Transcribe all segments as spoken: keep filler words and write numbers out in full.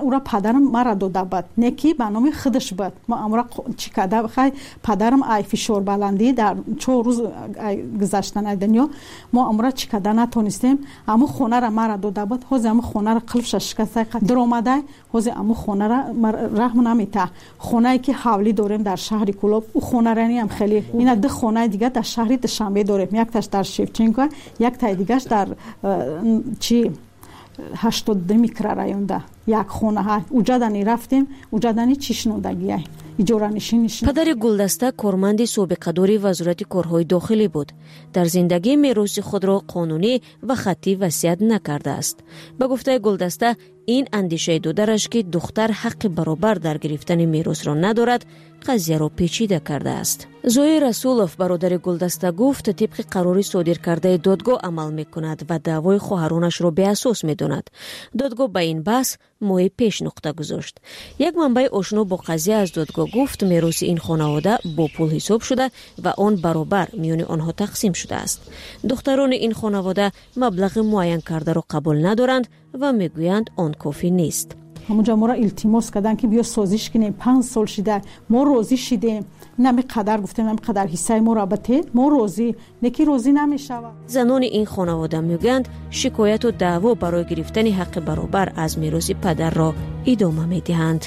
ура падарам мара дода буд, не ки ба номи худаш буд. Мо амра чӣ када бихай падарам ай фишорбаландӣ дар чор рӯз гузаштанаи дунё мо амра чӣ када натонистем. Аму хонара мара дода буд, ҳозир аму хонара қилфша шикастай даромадай, ҳозир аму хонара раҳм намета. Хонае ки ҳавлӣ дорем дар шаҳри Кӯлоб, у хонарани ам хеле ина ду хонаи дига дар шаҳри Душанбе дорем. Якташ дар Шевченко, яктаи дигаш дар чи ҳаштод ду микрорайонда як хонаҳа. Уҷадани рафтем, уҷадани чишнодагия иҷоранишиниш. падари Гулдаста корманди собиқадори вазорати корҳои дохилӣ буд. дар зиндагӣ мероси худро қонунӣ ва хаттӣ васият накардааст. ба гуфтаи Гулдаста, ин андешаи додараш ки духтар ҳаққи баробар дар гирифтани меросро надорад, қазияро печида кардааст. Зои Расулов, бародари Гулдаста, гуфт тибқи қарори содиркардаи додгоҳ амал мекунад ва даъвои хоҳаронашро беасос медонад. додгоҳ ба ин баҳс моҳи пеш нуқта гузошт. як манбаи ошно бо қазия аз додгоҳ гуфт мероси ин хонавода бо пул ҳисоб шуда ва он баробар миёни онҳо тақсим шудааст. духтарони ин хонавода маблағи муайян кардаро қабул надоранд ва мегӯянд он кофӣ нест. ҳамунҷо моро илтимос кардан ки биё созиш кинем, панҷ сол шида мо розӣ шидем, нами қадар гуфтем, нами қадар ҳиссаи моро бате, мо розӣ, неки розӣ намешавад. занони ин хонавода мегӯянд шикояту даъво барои гирифтани ҳаққи баробар аз мероси падарро идома медиҳанд.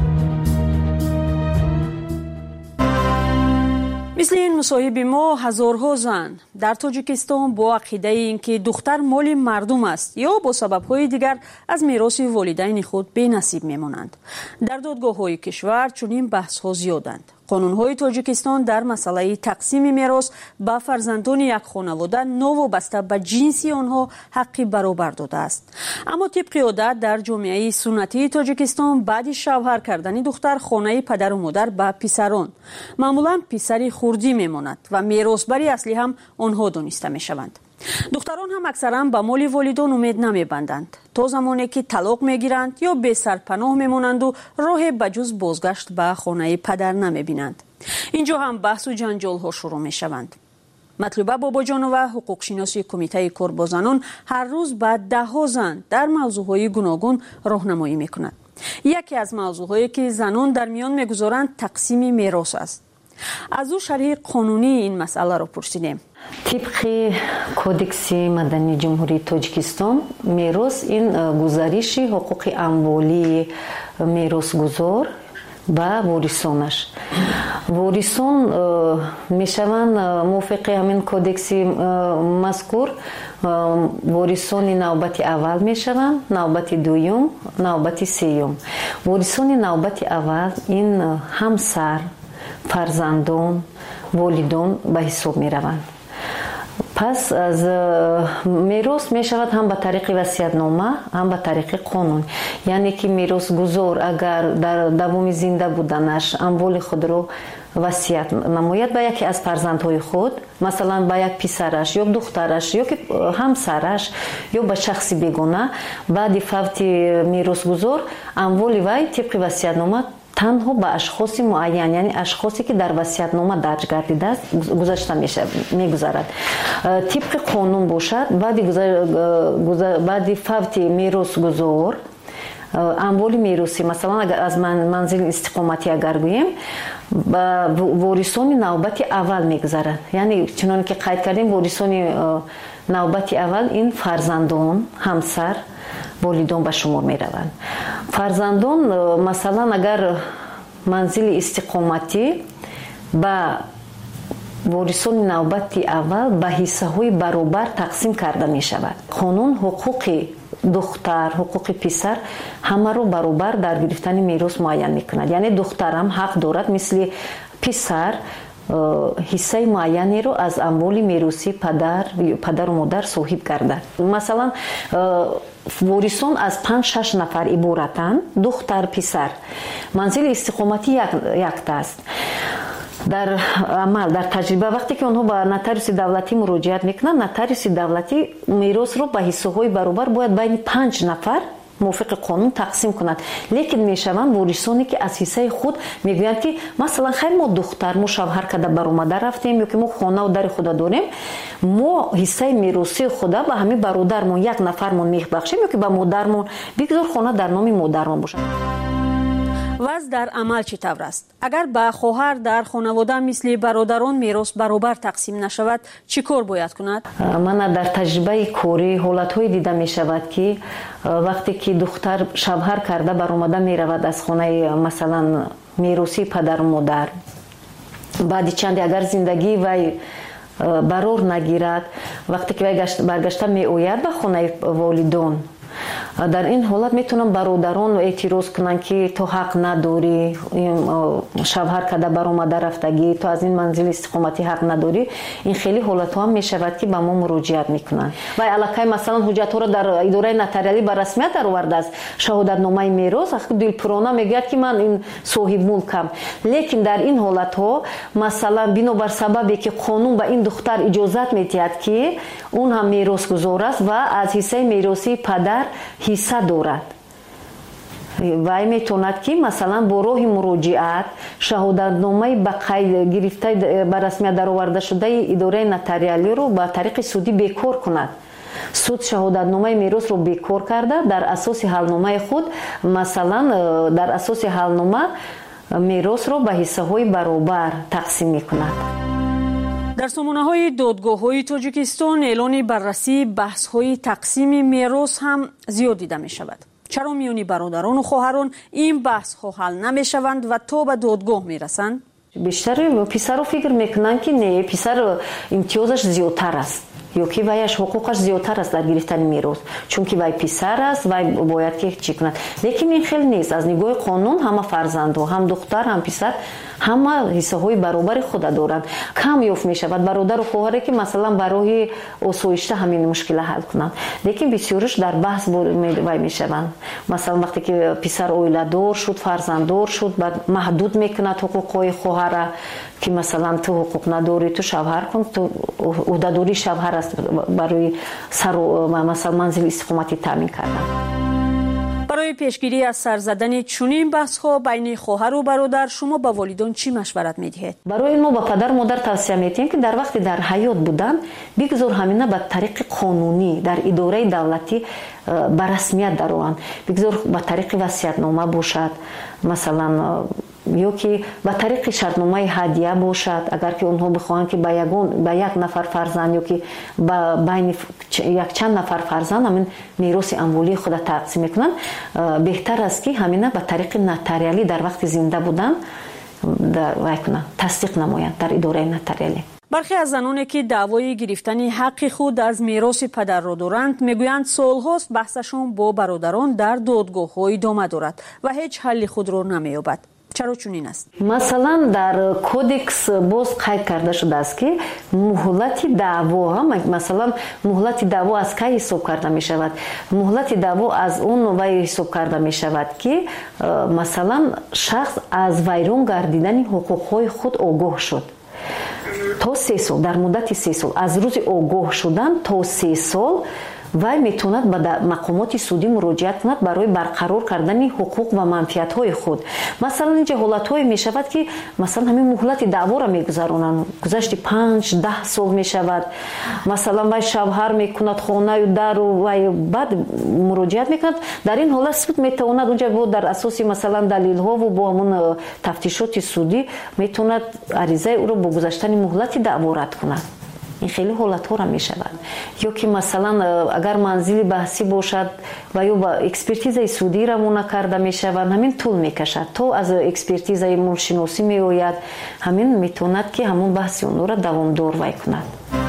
мисли ин мусоҳиби мо ҳазорҳо зан дар Тоҷикистон бо ақидаи ин ки духтар моли мардум аст ё бо сабабҳои дигар аз мероси волидайни худ бенасиб мемонанд. дар додгоҳҳои кишвар чунин баҳсҳо зиёданд. қонунҳои Тоҷикистон дар масъалаи тақсими мерос ба фарзандони як хонавода новобаста ба ҷинси онҳо ҳаққи баробар додааст. аммо тибқи одат дар ҷомеаи суннатии Тоҷикистон баъди шавҳар кардани духтар хонаи падару модар ба писарон маъмулан писари хурдӣ мемонад ва меросбари аслӣ ҳам онҳо дониста мешаванд. духтарон ҳам аксаран ба моли волидон умед намебанданд то замоне ки талоқ мегиранд ё бесарпаноҳ мемонанду роҳе ба ҷуз бозгашт ба хонаи падар намебинанд. инҷо ҳам баҳсу ҷанҷолҳо шурӯъ мешаванд. матлуба бобоҷонова, ҳуқуқшиноси кумитаи кор бо занон, ҳар рӯз ба даҳҳо зан дар мавзӯъҳои гуногун роҳнамоӣ мекунад. яке аз мавзӯъҳое ки занон дар миён мегузоранд тақсими мерос аст. аз ӯ шарҳи қонунии ин масъаларо пурсидем. тибқи кодекси мадании ҷумҳурии Тоҷикистон мерос ин гузариши ҳуқуқи амволии меросгузор ба ворисонаш. ворисон мешаванд мувофиқи ҳамин кодекси мазкур ворисони навбати аввал мешаванд, навбати дуюм, навбати сеюм. ворисони навбати аввал ин ҳамсар, фарзандон, волидон ба ҳисоб мераванд. пас аз мерос мешавад ҳам ба тариқи васиятнома, ҳам ба тариқи қонун. яъне ки меросгузор агар дар давоми зинда буданаш амволи худро васият намояд ба яке аз фарзандҳои худ, масалан ба як писараш ё духтараш ё ки ҳамсараш ё ба шахси бегона, баъди фавти меросгузор амволи вай тибқи васиятнома танҳо ба ашхоси муайян, яъне ашхосе ки дар васиятнома дарҷ гардидааст гузашта мегузарад. тибқи қонун бошад, баъди фавти меросгузор амволи меросӣ, масалан агар аз манзили истиқоматӣ агар гӯем, ба ворисони навбати аввал мегузарад. яъне чуноне ки қайд кардем, ворисони навбати аввал ин фарзандон, ҳамсар, волидон ба шумор мераванд. фарзандон масалан агар манзили истиқоматӣ ба ворисони навбати аввал ба ҳиссаҳои баробар тақсим карда мешавад. қонун ҳуқуқи духтар, ҳуқуқи писар ҳамаро баробар дар гирифтани мерос муайян мекунад. яъне духтарам ҳақ дорад мисли писар ҳиссаи муайянеро аз амволи меросӣ падар падару модар соҳиб гардад. масалан ворисон аз панҷ шаш нафар иборатанд, духтар, писар. манзили истиқоматӣ якта аст. дар амал, дар таҷриба вақте ки онҳо ба нотариуси давлатӣ муроҷиат мекунанд, нотариуси давлатӣ меросро ба ҳиссаҳои баробар бояд байни панҷ нафар موافق قانون تقسیم کنند. لیکن میشوند وارثانی که از حصه خود میگویند که مثلا خیر ما دختر ما شوهر کرده بر اومده رفتیم یا که ما خانه و در خود داریم، ما حصه میراثی خود به همین برادرمون یک نفرمون میبخشیم یا که به مادرمون بگذار خانه در نام مادرمون باشه. وضع در عمل چطور است؟ اگر به خواهر در خانواده مثل برادران میراث برابر تقسیم نشود چی کار باید کند؟ من در تجربه کاری حالت‌های دیده می شود که وقتی که دختر شوهر کرده بر اومده می رود از خانه مثلا میراثی پدر و مادر، بعد چند اگر زندگی وی برار نگیرد، وقتی که وی برگشته می آید به خانه والدان، در این حالت میتونم برادران اعتراض کنن که تو حق نداری، شوهر کرده بر اومده رفتگی، تو از این منزل استقامتی حق نداری. این خیلی حالت ها هم میشود که به ما مراجعت میکنن و علاقه مثلا حجت ها رو در اداره نتاریالی به رسمیت در آورده است، شهادت نامه میراث دلپرانه میگه که من این صاحب ملکم. لیکن در این حالت ها مثلا بنابر سببی که قانون به این دختر اجازت میدهد که اون هم میراث گزار است و از حصه میراثی پدر حصه دارد، وای میتوند که مثلا با راه مراجعت شهادت نامه به قید گرفته به رسمیت در آورده شده اداره نتاریالی رو به طریق سودی بیکار کند. سود شهادت نامه میراث رو بیکار کرده، در اساس حلنامه خود مثلا در اساس حلنامه میراث رو به حصه های برابر تقسیم میکند. در سامانه های دادگاه های تاجیکستان اعلان بررسی بحث های تقسیم میراث هم زیاد دیده می شود. چرا میانی برادران و خواهران این بحث ها حل نمی شوند و تا به دادگاه می رسند؟ بیشتر پسر رو فکر میکنن که نه، پسر امتیازش زیادتر است یا که ویش حقوقش زیادتر است در گرفتن میراث، چون که وی پسر است وی باید که چی کند. لیکن این خیلی نیست. از نگاه قانون همه فرزند ها، هم دختر هم پسر، همه حصه های برابر خود دارند. کم یافت می شود برادر و خواهری که مثلا برای آسایش همین مشکل حل کنند، لیکن بسیارش در بحث وی می شوند. مثلا وقتی که پسر اویله دار شد، فرزنددار شد، بعد محدود میکند حقوق خواهر که مثلا تو حقوق نداری، تو شوهر کن، تو عهده‌داری شوهر است برای سر مثلا منزل استقامتی تامین کردن. برای پیشگیری از سر زدن چنین بحث‌ها بین خواهر و برادر شما به والدان چی مشورت می‌دهید؟ برای ما با پدر مادر توصیه می‌کنیم که در وقتی در حیات بودن بگذار همینا به طریق قانونی در اداره دولتی به رسمیت درآیند. بگذار به طریق وصیت‌نامه باشد، مثلا یا که به طریق شرطنامه هدیه باشد، اگر که اونها بخواهند که به یگان به یک نفر فرزند یا که بین یک چند نفر فرزند همین میراث اموالی خود تقسیم میکنند، بهتر است که همینا به طریق نتاریالی در وقت زنده بودن در وایکنه تصدیق نمایند در اداره نتاریالی. برخی از زنانی که دعوای گرفتن حق خود از میراث پدر را دارند میگویند سالهاست بحثشون با برادران در دادگاه‌ها ادامه دارد و هیچ حل خود را نمی‌یابد. چرا چنین است؟ مثلا در کودکس باز قید کرده شده است که مهلت دعوا، مثلا مهلت دعوا از کی حساب کرده می شود؟ مهلت دعوا از اون وی حساب کرده می شود که مثلا شخص از ویران گردیدن حقوقهای خود آگاه شد تا سه سال، در مدت سه سال از روز آگاه شدن تا سه سال وی میتوند به مقامات سودی مراجعت کند برای برقرار کردن حقوق و منفعت‌های خود. مثلا اینجا حالت‌های میشود که مثلا همین مهلت دعوا را میگذرانند، گذشت پنج ده سال میشود، مثلا وی شوهر میکند خانه و در و بعد مراجعت میکند. در این حالت سود میتواند اونجا بود در اساس مثلا دلیل‌ها و با همون تفتیشات سودی میتواند عریضه او را با گذشتن مهلت دعوا رد کند. این خیلی حالت ها را می شود. یا که مثلا اگر منزل بحثی باشد و یا با اکسپرتیز سودی را مونه کرده می شود، همین طول می کشد تا از اکسپرتیز مولشناسی می آید، همین می تواند که همون بحثی اون را دوامدار وی کند.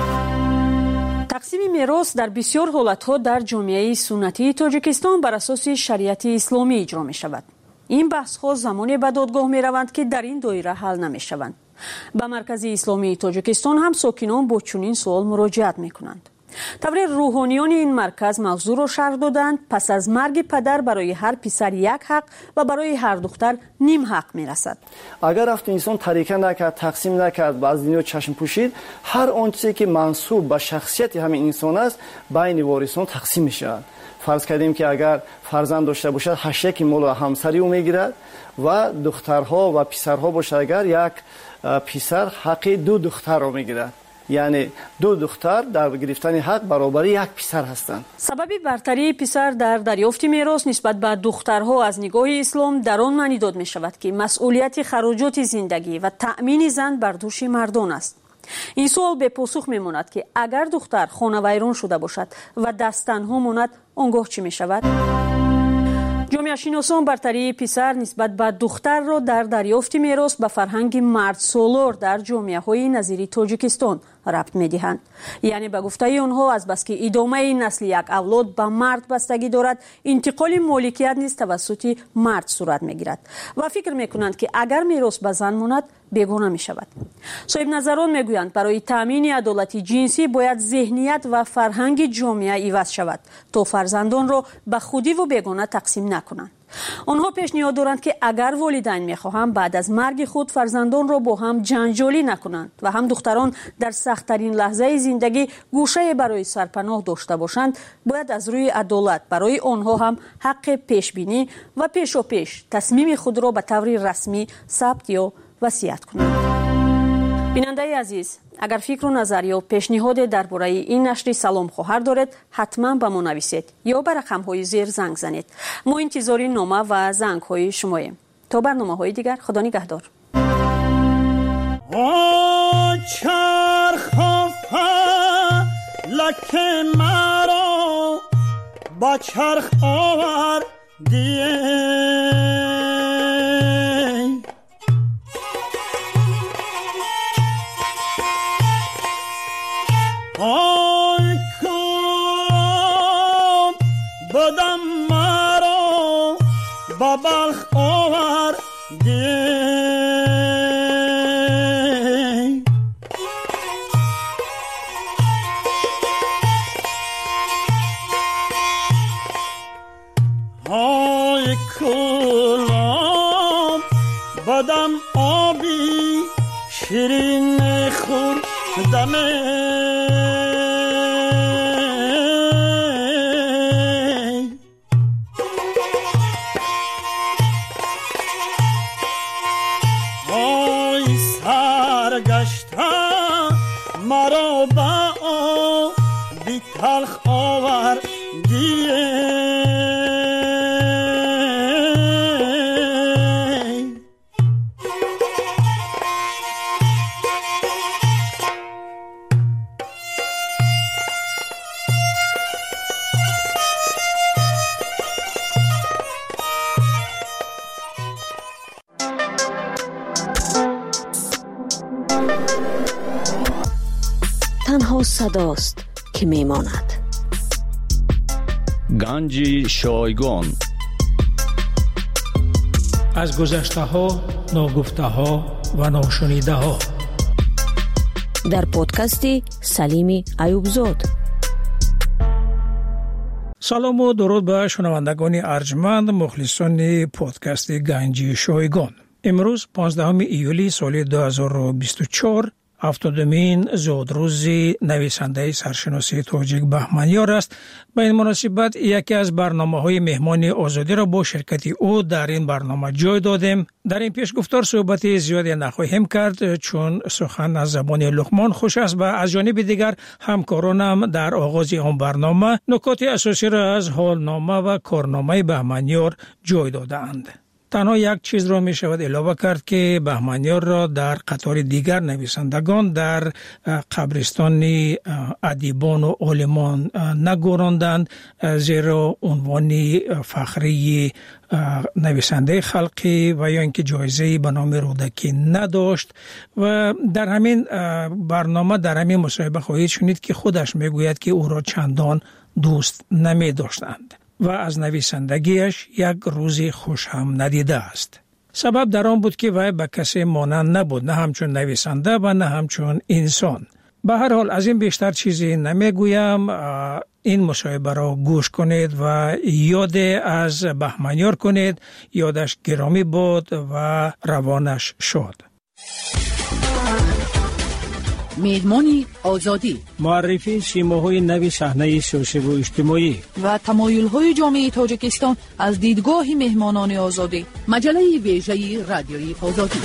تقسیم میراث در بسیار حالت ها در جامعه سنتی تاجیکستان بر اساس شریعت اسلامی اجرا می شود. این بحث ها زمانی به دادگاه می روند که در این دایره حل نمی شوند. به مرکز اسلامی تاجیکستان هم ساکنان با چنین سوال مراجعت می کنند. طور روحانیان این مرکز موضوع را شرح دادند پس از مرگ پدر برای هر پسر یک حق و برای هر دختر نیم حق می رسد. اگر رفت انسان طریقه نکرد، تقسیم نکرد و از دنیا چشم پوشید، هر آنچه که منسوب به شخصیت همین انسان است بین وارثان تقسیم می شود. فرض کردیم که اگر فرزند داشته باشد هشت مال همسری او میگیرد و دخترها و پسرها باشد اگر یک پسر حق دو دختر را میگیرد. یعنی دو دختر در گرفتن حق برابر یک پسر هستند. سبب برتری پسر در دریافت میراث نسبت به دخترها از نگاه اسلام در آن معنی داده می شود که مسئولیت خراجات زندگی و تأمین زن بر دوش مردان است. این سوال به پاسخ می ماند که اگر دختر خانه ویران شده باشد و دست تنها ماند آنگاه چی می شود؟ جامعه شناسان برتری پسر نسبت به دختر را در دریافت میراث به فرهنگ مرد سالار در جامعه های نظیر تاجیکستان ربط می دهند. یعنی به گفته آنها از بس که ادامه نسل یک اولاد به مرد بستگی دارد، انتقال مالکیت نیز توسط مرد صورت می گیرد و فکر می کنند که اگر میراث به زن ماند بیگانه می شود. صاحب نظران می گویند برای تامین عدالت جنسی باید ذهنیت و فرهنگ جامعه عوض شود تا فرزندان را به خودی و بیگانه تقسیم نکنند. آنها پیشنهاد دارند که اگر والدین می‌خواهند بعد از مرگ خود فرزندان را با هم جنجالی نکنند و هم دختران در سخت‌ترین لحظه زندگی گوشه برای سرپناه داشته باشند، باید از روی عدالت برای آنها هم حق پیشبینی و پیشاپیش تصمیم خود را به طور رسمی ثبت یا وصیت کنند. بیننده عزیز، اگر فکر و نظر یا پیشنهاد درباره این نشر سلام خواهر دارید حتما به ما نویسید یا به رقم‌های زیر زنگ زنید. ما انتظار نامه و زنگ‌های شماییم. تا برنامه‌های دیگر، خدا نگهدار. لک مرا با چرخ آوردی آی کام بدم مرا با بلخ آوردی آی کلام بدم آبی شیرین خوردمه مرا با بی تلخ آوردی تنها صداست که میماند. گنج شایگان از گذشته ها، ناگفته ها و ناشنیده ها در پادکستی سلیم ایوبزاد. سلام و درود به شنوندگان ارجمند مخلصان پادکست گنج شایگان. امروز پانزدهم ایولی سال دو هزار و بیست و چهار هفتادمین زودروز نویسنده سرشناسی تاجیک بهمنیار است. به این مناسبت یکی از برنامه‌های مهمان آزادی را با شرکت او در این برنامه جای دادیم. در این پیشگفتار صحبت زیادی نخواهیم کرد چون سخن از زبان لقمان خوش است و از جانب دیگر همکارانم در آغاز آن برنامه نکات اساسی را از حالنامه و کارنامه بهمنیار جای داده‌اند. تنها یک چیز را می شود علاوه کرد که بهمنیار را در قطار دیگر نویسندگان در قبرستان ادیبان و عالمان نگذراندند، زیرا عنوان فخری نویسنده خلقی و یا اینکه جایزه به نام رودکی نداشت. و در همین برنامه در همین مصاحبه خواهید شنید که خودش می گوید که او را چندان دوست نمی داشتند و از نویسندگیش یک روزی خوش هم ندیده است. سبب در آن بود که وی به کسی مانند نبود، نه همچون نویسنده و نه همچون انسان. به هر حال از این بیشتر چیزی نمیگویم. این مصاحبه را گوش کنید و یاد از بهمنیار کنید. یادش گرامی بود و روانش شاد. مهمان آزادی، معرفی سیماهای نوی صحنه سیاسی و اجتماعی و تمایل‌های جامعه تاجیکستان از دیدگاه مهمانان آزادی. مجله ویژه رادیویی آزادی.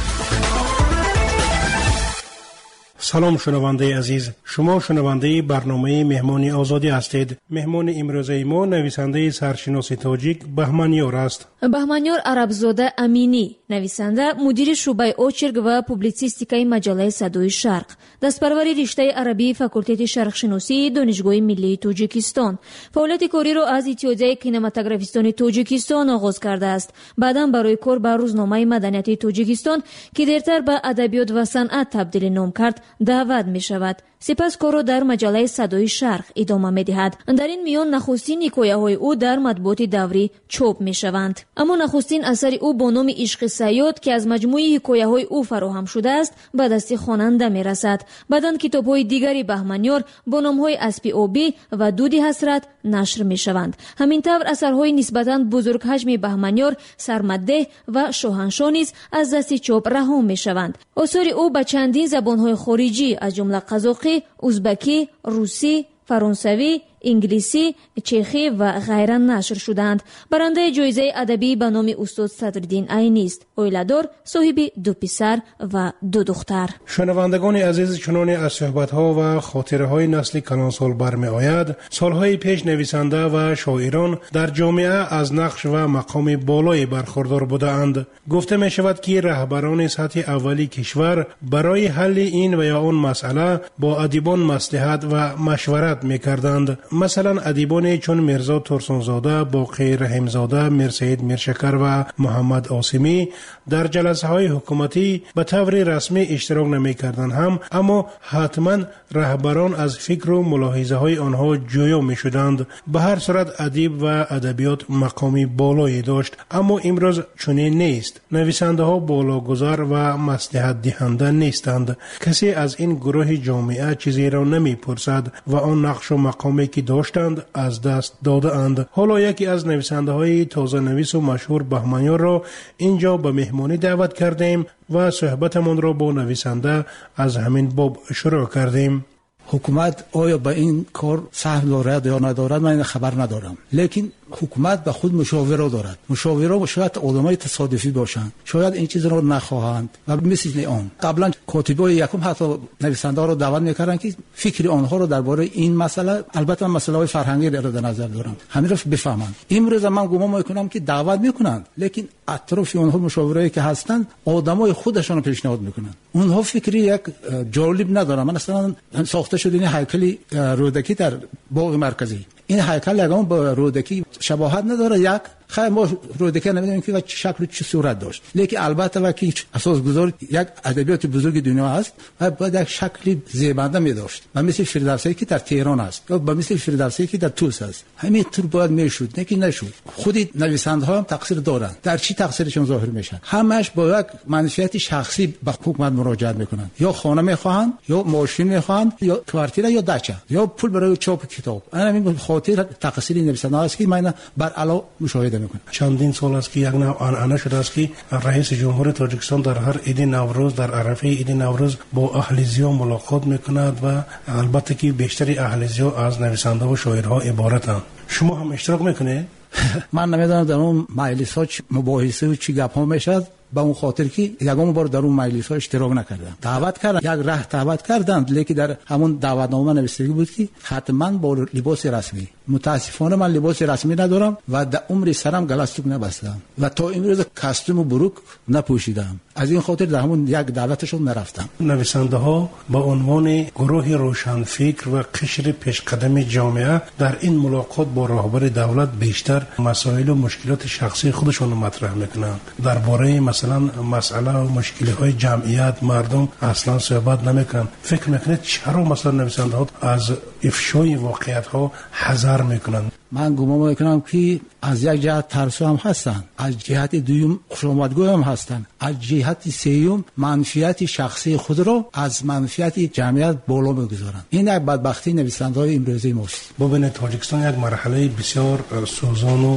سلام شنونده عزیز، شما شنونده برنامه مهمان آزادی هستید. مهمان امروزه ما نویسنده سرشناس تاجیک بهمنیار است. بهمنیار عربزاده امینی، نویسنده، مدیر شعبه اوچرگ و پوبلیسیستیکای مجله صدای شرق، دستپروری رشته عربی فاکولته شرق شناسی دانشگاه ملی تاجیکستان. فعالیت کاری را از اتحادیه کینماتوگرافیستان تاجیکستان آغاز کرده است. بعداً برای کار به روزنامه مدنیت تاجیکستان که دیرتر به ادبیات و صنعت تبدیل نام کرد دعوت می شود. سپس کار را در مجله صدای شرق ادامه می دهد. در این میان نخستین حکایه های او در مطبوعات دوری چاپ می شوند. اما نخستین اثر او با نام عشق صیاد که از مجموعه حکایه های او فراهم شده است به دست خواننده می رسد. بعداً کتاب های دیگری بهمنیار با نام های اسب آبی و دود حسرت نشر می شوند. همین طور اثرهای نسبتاً بزرگ حجم بهمنیار سرمده و شاهنشاه نیز از دست چاپ رها می شوند. آثار او به چندین زبان‌های خارجی از جمله قزاقی، ازبکی، روسی، فرانسوی، انگلیسی، چخی و غیره نشر شدند. برنده جایزه ادبی به نام استاد صدرالدین عینی است. اویلادار، صاحب دو پسر و دو دختر. شنوندگان عزیز، چنان از صحبت‌ها و خاطره‌های نسل کلانسال برمی آید، سالهای پیش نویسنده و شاعران در جامعه از نقش و مقام بالایی برخوردار بودند. گفته می شود که رهبران سطح اولی کشور برای حل این و یا آن مسئله با ادیبان مصلحت و مشورت می‌کردند. مثلا ادیبان چون میرزا ترسونزاده، باقی رحیمزاده، میرسید میرشکر و محمد عاصمی در جلسه های حکومتی به طور رسمی اشتراک نمی کردند هم، اما حتما رهبران از فکر و ملاحظه های آنها جویا می شدند. به هر صورت ادیب و ادبیات مقامی بالایی داشت، اما امروز چنین نیست. نویسنده ها بالاگذار و مصلحت دهنده نیستند. کسی از این گروه جامعه چیزی را نمی پرسد و آن نقش و مقامی که داشتند از دست داده اند. حالا یکی از نویسنده های تازه نویس و مشهور بهمنیار را اینجا به مهمانی دعوت کردیم و صحبتمون را با نویسنده از همین باب شروع کردیم. حکومت آیا به این کار سهم دارد یا ندارد من خبر ندارم، لیکن حکومت به خود مشاوره دارد. مشاوره شاید آدمای تصادفی باشند، شاید این چیز را نخواهند و مثل آن قبلا کاتبای یکم حتی نویسنده را دعوت میکردن که فکر آنها را درباره این مسئله، البته مسئله های فرهنگی را در نظر دارم، همین را بفهمند. امروز من گمان میکنم که دعوت میکنند، لیکن اطراف آنها مشاوره‌ای که هستند آدمای خودشون رو پیشنهاد میکنند. اونها فکری یک جالب ندارن. من اصلا ساخته شده این هیکل رودکی در باغ مرکزی، این هیکل یگان با رودکی شباهت نداره. یک خیلی ما رودکی نمیدونیم که چه شکل چه صورت داشت، لیکن البته وکی اساس گذار یک ادبیات بزرگ دنیا است و باید یک شکل زیبنده می داشت و مثل فردوسی که در تهران است یا با مثل فردوسی که در توس است. همین طور باید میشد، نه که نشد. خود نویسنده ها هم تقصیر دارند. در چی تقصیرشون ظاهر میشه؟ همش با یک منفعت شخصی به حکومت مراجعه میکنند. یا خانه میخواهند، یا ماشین میخواهند، یا کوارتیر، یا دچه، یا پول برای چاپ کتاب. همین خاطر تقصیر نویسنده است که من بر علا مشاهده میکنم. چندین سال است که یک نوع آنعنه شده است که رئیس جمهور تاجیکستان در هر عید نوروز، در عرفه عید نوروز با اهلیزیا ملاقات میکند و البته که بیشتر اهلیزیا از نویسنده و شاعرها عبارتند. شما هم اشتراک میکنید؟ من نمیدونم در اون مجلس ها مباحثه و چی گپ ها میشد، با اون خاطر که یگام بار در اون مجلس ها اشتراک نکردم. دعوت کردن، یک راه دعوت کردند، لیکن در همون دعوتنامه نوشته بود که حتما با لباس رسمی. متاسفانه من لباس رسمی ندارم و در عمر سرم گلاستوک نبستم و تا امروز کاستوم و بروک نپوشیدم. از این خاطر در همون یک دعوتشون نرفتم. نویسنده ها با عنوان گروه روشنفکر و قشر پیشقدم جامعه در این ملاقات با رهبر دولت بیشتر مسائل و مشکلات شخصی خودشون مطرح میکنند. درباره مثلا مسئله و مشکلات جمعیت مردم اصلا صحبت نمیکنن. فکر میکنید چرا مثلا نویسنده ها از افشای واقعیت ها حذر میکنند؟ من گمان میکنم که از یک جهت ترسو هم هستند، از جهت دوم خوشامدگو هم هستند، از جهت سوم منفعت شخصی خود را از منفعت جمعیت بالا میگذارند. این یک بدبختی نویسنده‌های امروزی ماست. ببینید تاجیکستان یک مرحله بسیار سوزان و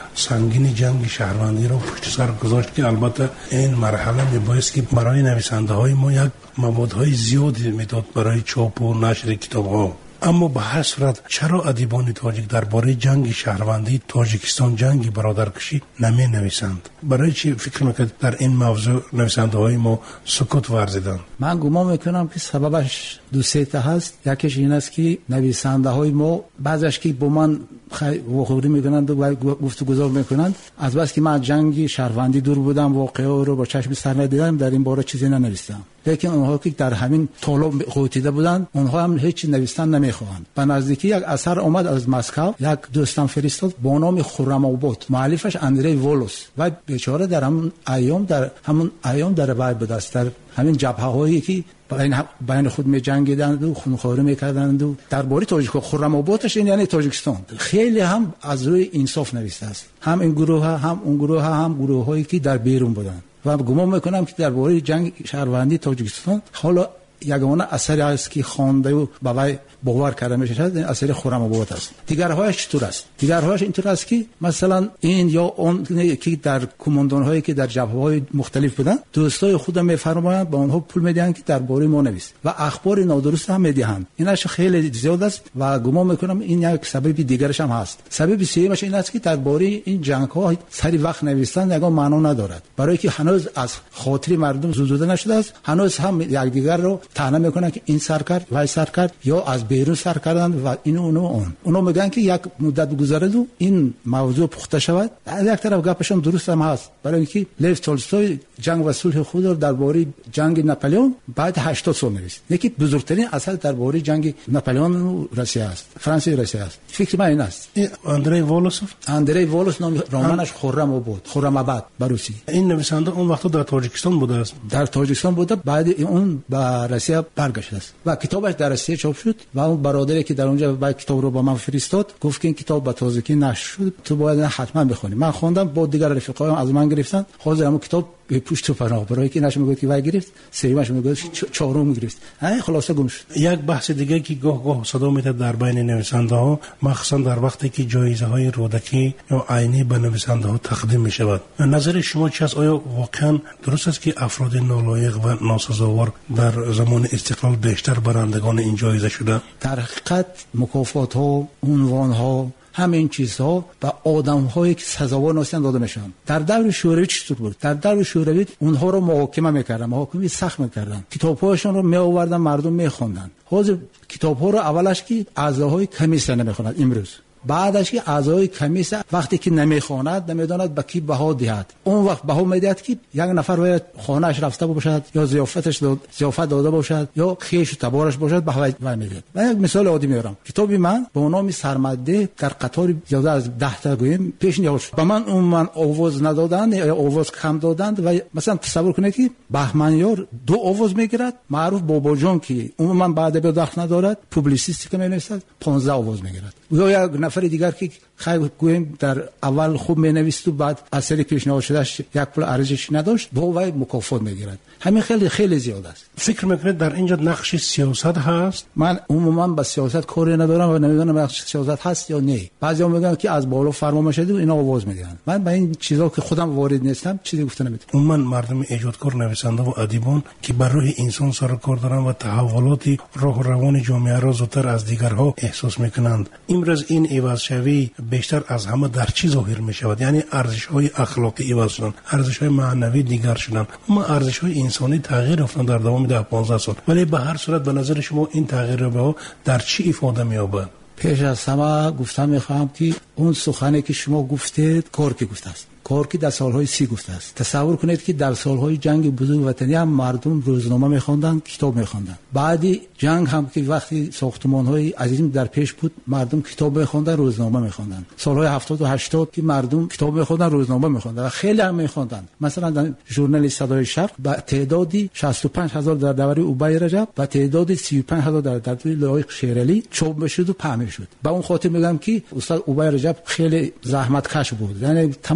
سنگین جنگ شهروندی رو پشت سر گذاشت که البته این مرحله میبایست که برای نویسنده های ما یک موادهای زیادی میداد برای چاپ و نشر کتاب ها. اما به هر صورت چرا ادیبان تاجیک درباره جنگ شهروندی تاجیکستان جنگ برادرکشی نمی نویسند؟ برای چی فکر میکنید در این موضوع نویسنده های ما سکوت ورزیدند؟ من گمان میکنم که سببش دو سه تا هست. یکیش این است که نویسنده های ما بعضیش که با من واخوری میکنند و گفتگو میکنند از بس که من جنگ شهروندی دور بودم واقعه رو با چشم سر ندیدم در این باره چیزی ننوشتم. لیکن اونها که در همین طالب قوتیده بودند اونها هم هیچ نوشتن نمیخواهند. به نزدیکی یک اثر اومد از مسکو، یک دوستم فرستاد با نام خرم آباد، مؤلفش اندری وولوس و بیچاره در همون ایام در همون ایام در وای بود است، در همین جبهه هایی که بین بین خود می جنگیدند و خونخواری میکردند و درباره تاجیک خرم آبادش این یعنی تاجیکستان خیلی هم از روی انصاف نوشته است، هم این گروه ها هم اون گروه ها هم گروه هایی که در بیرون بودند و گمان میکنم که درباره جنگ شهروندی تاجیکستان حالا یگانه اثری است که خوانده و بابای باور کرده میشه اثر خرم آباد است. دیگرهایش چطور است؟ دیگرهایش اینطور است که مثلا این یا اون که در کماندان هایی که در جبهه های مختلف بودن دوستای خودم میفرمایند با اونها پول میدهند که درباره ما نویس و اخبار نادرست هم میدهند. اینش خیلی زیاد است و گمان میکنم این یک سبب دیگرش هم هست. سبب سومش این است که درباره این جنگ ها سری وقت نوشتن یگان معنا ندارد، برای که هنوز از خاطر مردم زدوده نشده است. هنوز هم یکدیگر رو طعنه میکنن که این سر کرد وای سر کرد یا از بیرون سر کردن و اینو اونو اون اونو میگن که یک مدت بگذره و این موضوع پخته شود. از یک طرف گپشون درست هم هست، برای اینکه لیو تولستوی جنگ و صلح خود رو درباره جنگ ناپلئون بعد هشتاد سال نوشت. یکی بزرگترین اثر درباره جنگ ناپلئون و روسیه است، فرانسه و روسیه است. فکر من این است. اندری وولوس اندری وولوس نام رمانش خرم آباد، خرم آباد بروسی. این نویسنده اون وقت در تاجیکستان بوده است. در تاجیکستان بوده، بعد اون به روسیه برگشته است و کتابش در روسیه چاپ شد و اون برادری که در اونجا با کتاب رو با من فرستاد گفت که این کتاب به تازگی نشر شد، تو باید حتما بخونی. من خوندم، با دیگر رفیقایم از من گرفتن، حاضر همون کتاب به پشت و پناه برای که نشه میگه که وای گرفت، سومش میگه چهارم گرفت. ها خلاصه گم شد. یک بحث دیگه که گاه گاه صدا میاد در بین نویسنده ها، مخصوصا در وقتی که جایزه های رودکی یا عینی به نویسنده ها تقدیم می شود، نظر شما چی است؟ آیا واقعا درست است که افراد نالایق و ناسزاوار در زمان استقلال بیشتر برندگان این جایزه شده؟ در حقیقت مکافات ها، عنوان ها، همین چیزها به آدم‌هایی که سزاوار نیستند داده میشن. در دور شوروی چطور بود؟ در دور شوروی اونها رو محاکمه میکردن، محاکمه سخت میکردن، کتاب‌هاشون رو میآوردن مردم میخوندن. حاضر کتاب‌ها رو اولش که اعضاهای کمیسیون نمیخونند، امروز بعدش که اعضای کمیسیون وقتی که نمیخواند نمیداند به کی بها دهد، اون وقت بها میدهد که یک نفر باید خانه‌اش رفته باشد یا ضیافتش داد ضیافت داده باشد یا خیش و تبارش باشد بها میدهد. من یک مثال عادی میارم. کتابی من با نام سرمده در قطار زیاده از ده تا گویم پیش نیاورد. به من اون من آواز ندادند یا آواز کم دادند و مثلا تصور کنید که بهمنیار دو آواز میگیرد، معروف بابا جان که اون من بعد به دخل ندارد، پوبلیسیستی که مینویسد پانزده آواز میگیرد. یا یک نفر دیگر که خیلی گویم در اول خوب مینویسد و بعد اثری پیشنهاد شدهش یک پول ارزش نداشت، با وای مکافات میگیرد. همین خیلی خیلی زیاد است. فکر میکنید در اینجا نقش سیاست هست؟ من عموما با سیاست کاری ندارم و نمیدونم نقش سیاست هست یا نه. بعضیا میگن که از بالا فرمان میشه و اینا آواز میدن. من با این چیزا که خودم وارد نیستم چیزی گفته نمیتونم. عموما مردم ایجادکار، نویسنده و ادیبان که بر روح انسان سر کار دارن و تحولات راه و روان جامعه را زودتر از دیگرها احساس میکنند، امروز این عوض شوی بیشتر از همه در چی ظاهر میشود؟ یعنی ارزش‌های اخلاقی عوض شدن، ارزش‌های معنوی دیگر شدن، اما ارزش‌های انسانی تغییر افتاد در دوام ده پانزده سال. ولی به هر صورت به نظر شما این تغییر رو در چی افاده می‌یابد؟ پیش از همه گفتم می‌خوام که اون سخنی که شما گفتید کار که گفته است، کار که در سالهای سی گفته است. تصور کنید که در سالهای جنگ بزرگ وطنی هم مردم روزنامه می‌خواندند، کتاب می‌خواندند. بعدی جنگ هم که وقتی ساختمان‌های عظیم در پیش بود، مردم کتاب می‌خواندند، روزنامه می‌خواندند. سالهای هفتاد و هشتاد که مردم کتاب می‌خواندند، روزنامه می‌خواندند و خیلی هم می‌خواندند. مثلا در ژورنال صدای شرق با تعدادی شصت و پنج هزار در دوره اوبای رجب و تعدادی سی و پنج هزار در دوره لایق شیرعلی چاپ می‌شد و پهن می‌شد. با اون خاطر میگم که استاد اوبای رجب خیلی زحمت کش بود. یعنی تمام رای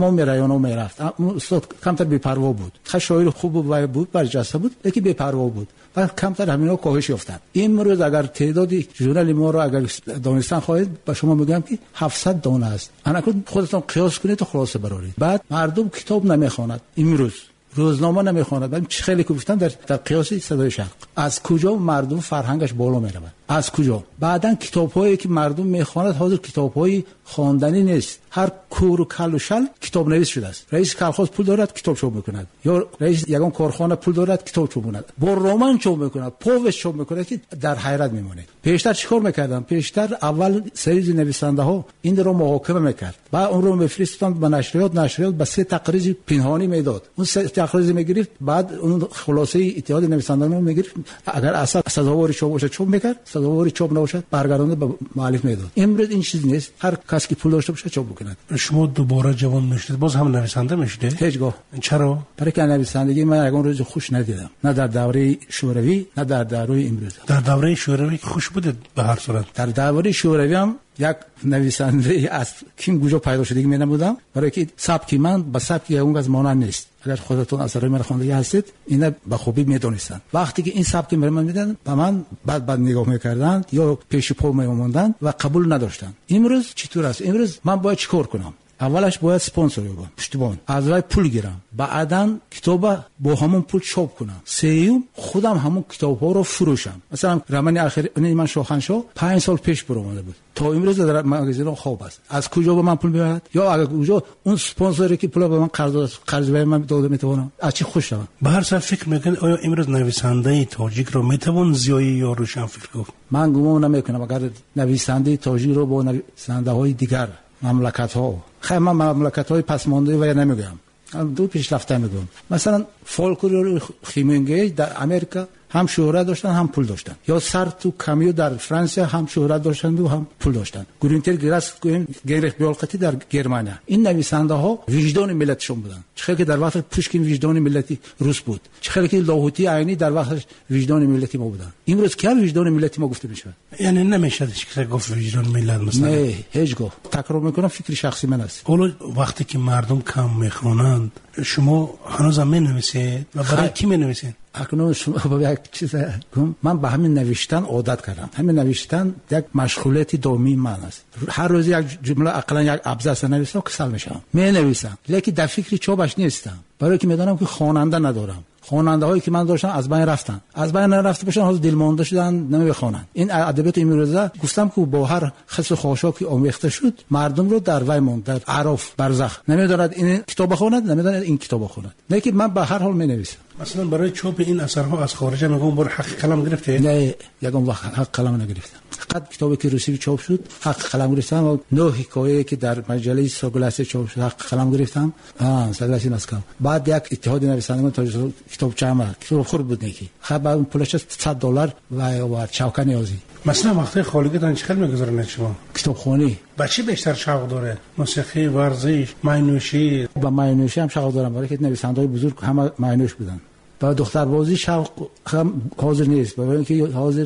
رایونا میرفت. اون استاد کمتر بی‌پروا بود. خیلی شاعر خوب و بود، برجسته بود، لیکن بی‌پروا بود. و کمتر همینا کاهش یافتن. امروز اگر تعدادی ژورنال ما رو اگر دانستان خواهید با شما میگم که هفتصد دانه است. انا خودتون قیاس کنید تا خلاصه برارید. بعد مردم کتاب نمیخواند امروز. روزنامه نمیخواند. من خیلی گفتم در در قیاس صدای شرق از کجا مردم فرهنگش بالا میرود؟ از کجا؟ بعدن کتاب‌هایی که مردم میخواند حاضر کتاب‌های خواندنی نیست. هر کور و کل و شل کتاب نویس شده است. رئیس کارخانه پول دارد کتاب چاپ میکند، یا رئیس یگان کارخانه پول دارد کتاب چاپ میکند، با رمان چاپ میکند، پوست چاپ میکند که در حیرت میمانید. پیشتر چیکار میکردن؟ پیشتر اول سری نویسنده ها این رو محاکمه میکرد، بعد اون رو میفرستند به نشریات، نشریات به سه تقریر پنهانی میداد، اون سه تقریر میگرفت، بعد اون خلاصه اتحاد نویسندگان رو میگرفت، اگر اصلا سزاوار چاپ باشه چاپ میکرد، سزاوار چاپ نباشه برگردونده به مؤلف میداد. امروز این چیز نیست، هر کسی که پول داشته باشه چاپ بکنه. شما دوباره جوان میشید باز هم نویسنده میشید؟ هیچگاه. چرا؟ برای که نویسندگی من یگان روز خوش ندیدم، نه در دوره شوروی نه در دوره امروز. در دوره شوروی خوش بوده به هر صورت. در دوره شوروی هم یک نویسنده از کیم گوجا پیدا شده می نمودم، برای که سبک من با سبک اون از مانند نیست. اگر خودتون اثرای من خوانده هستید اینا به خوبی میدونستان. وقتی که این سبک من میدن به من بعد بعد نگاه میکردند یا پیش پا میموندند و قبول نداشتند. امروز چطور است؟ امروز من باید چیکار کنم؟ اولش باید اسپانسر بگم، پشتیبان، از راه پول گیرم، بعداً کتاب با همون پول چاپ کنم، سوم خودم همون کتاب‌ها رو فروشم. مثلا رمان اخیر من شاهنشاه پنج سال پیش برآمده بود، تا امروز در مغازه خواب است. از کجا به من پول میاد؟ یا اگر کجا اون اسپانسری که پول به من قرض قرض به من داده میتونم از چی خوش شوم؟ به هر صورت فکر میکنید آیا امروز نویسنده تاجیک رو میتوان زیایی یا روشن فکر گفت؟ من گمان نمیکنم اگر نویسنده تاجیک رو با نویسنده‌های دیگر مملکت‌ها، خیلی من مملکت‌های پسمانده و یا نمیگم، دو پیشرفته میگم. مثلا فولکلور خیمینگی در امریکا هم شهرت داشتن هم پول داشتن، یا سارتو کامیو در فرانسه هم شهرت داشتن و هم پول داشتن، گرینتر گراس گینریخ بیالقتی در گرمانیا. این نویسنده ها وجدان ملتشون بودن، چه که در وقت پوشکین وجدان ملتی روس بود، چه که لاهوتی عینی در وقت وجدان ملتی ما بودن. امروز که وجدان ملتی ما گفته میشه؟ یعنی نمیشه که گفت وجدان ملت مثلا؟ نه هیچگاه. تکرار میکنم فکر شخصی من است. حالا وقتی که مردم کم میخونند شما هنوز هم مینویسید و برای کی مینویسید؟ اکنون شما با یک چیز گم من به همین نوشتن عادت کردم. همین نوشتن یک مشغولیت دائمی من است. هر روز یک جمله اقلا یک ابزار نویسم کسل میشم، می نویسم، لیکن در فکر چاپش نیستم، برای که میدونم که خواننده ندارم. خواننده هایی که من داشتم از بین رفتن، از بین رفته باشن، حالا دلمانده شدن نمیخوانن. این ادبیات امروزه گفتم که با هر خس و خاشاکی آمیخته شد مردم رو در وی ماند، در عرف برزخ، نمیداند این کتاب بخواند، نمیداند این کتاب بخواند. نه که من به هر حال می نویسم. مثلا برای چاپ این اثرها از خارج میگم بر حق قلم گرفته؟ نه یگان وقت حق قلم نگرفتم. فقط کتابی که روسی چاپ شد حق قلم گرفتم و نه حکایه که در مجله سوگلاسی چاپ شد حق قلم گرفتم. آ سوگلاسی نسکم. بعد یک اتحاد نویسندگان تاجیک کتاب چما کتاب خور بود نکی. خب بعد پولش صد دلار و و چاوکا نیازی. مثلا وقتی خالقتان چقدر میگذارن شما؟ کتابخوانی. با چی بیشتر شوق داره؟ موسیقی، ورزش، معنوشی؟ با معنوشی هم شوق دارم، برای که نویسنده‌های بزرگ همه معنوش بودن. با دختر بازی شوق هم حاضر نیست، برای اینکه حاضر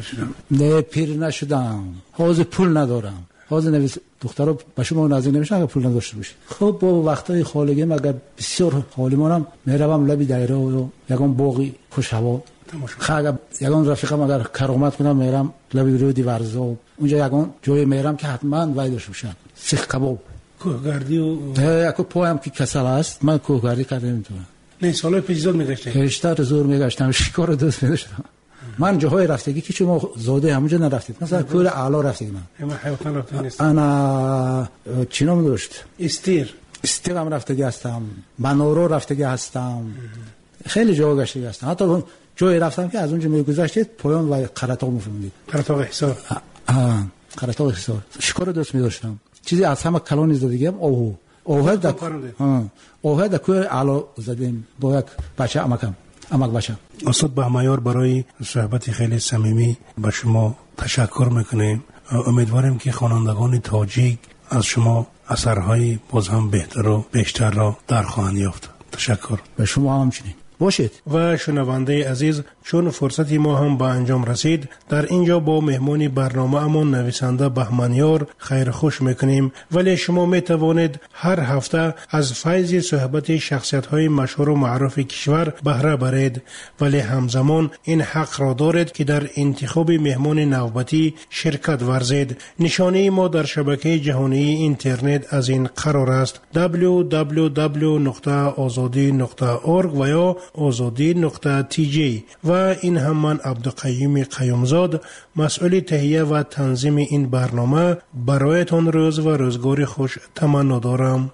نه پیر نشدم، حاضر پول ندارم، حاضر نویس دخترها به شما نازک نمیشه اگر پول نداشته باشه. خب با وقتای خالگی اگر بسیار حالیمونم میروم لبی دایره و یگان باقی خوش هوا، خب یگان رفیقم اگر کرامت کنم میرم لبی رودی ورزا، اونجا یگان جای میرم که حتما وایدش باشن، سیخ کباب، کوهگردی و یکو پایم که کسل است، من کوهگردی کردم نمیتونم. نه سالای پیش زور میگشتم. بیشتر زور میگشتم، شکار دوست می‌داشتم. من جاهای رفتگی که شما زاده همونجا نرفتید، مثلا کور اعلی رفتید. من من حیوان رفتم نیست. انا چینام داشت. استیر. استیر هم رفتگی هستم. منورو رفتگی هستم. خیلی جا گشته هستم. حتی جایی رفتم که از اونجا میگذشتید پایان و قرطاق میفهمید. قرطاق حصار. آه قرطاق حصار. شکار دوست می‌داشتم. چیزی از همه کلانی زدگی هم اوه. اوه دک. ها. اوه دک کور اعلی زدیم با یک بچه امکم. امک بچه. استاد بهمایار برای صحبت خیلی صمیمی با شما تشکر میکنیم. امیدواریم که خوانندگان تاجیک از شما اثرهای باز هم بهتر و بیشتر را در خواهند یافت. تشکر. به شما همچنین. باشید. و شنونده عزیز، چون فرصتی ما هم به انجام رسید، در اینجا با مهمانی برنامه امون نویسنده بهمنیار خیر خوش میکنیم، ولی شما می توانید هر هفته از فیض صحبت شخصیت های مشهور و معروف کشور بهره برید، ولی همزمان این حق را دارید که در انتخاب مهمان نوبتی شرکت ورزید. نشانه ما در شبکه جهانی اینترنت از این قرار است: دبلیو دبلیو دبلیو نقطه آزادی نقطه اورگ و یا آزادی نقطه تی جی. و این هم من عبدالقیوم قیومزاد، مسئول تهیه و تنظیم این برنامه، برایتان روز و روزگار خوش تمنا دارم.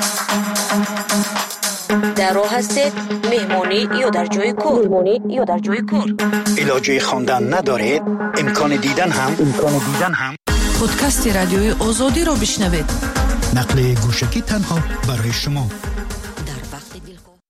در راه هستید، مهمانی یا در جای کار، مهمانی یا در جای کار. علاجه خواندن ندارید، امکان دیدن هم امکان دیدن هم پادکست رادیوی آزادی رو بشنوید. نقل گوشکی تنها برای شما.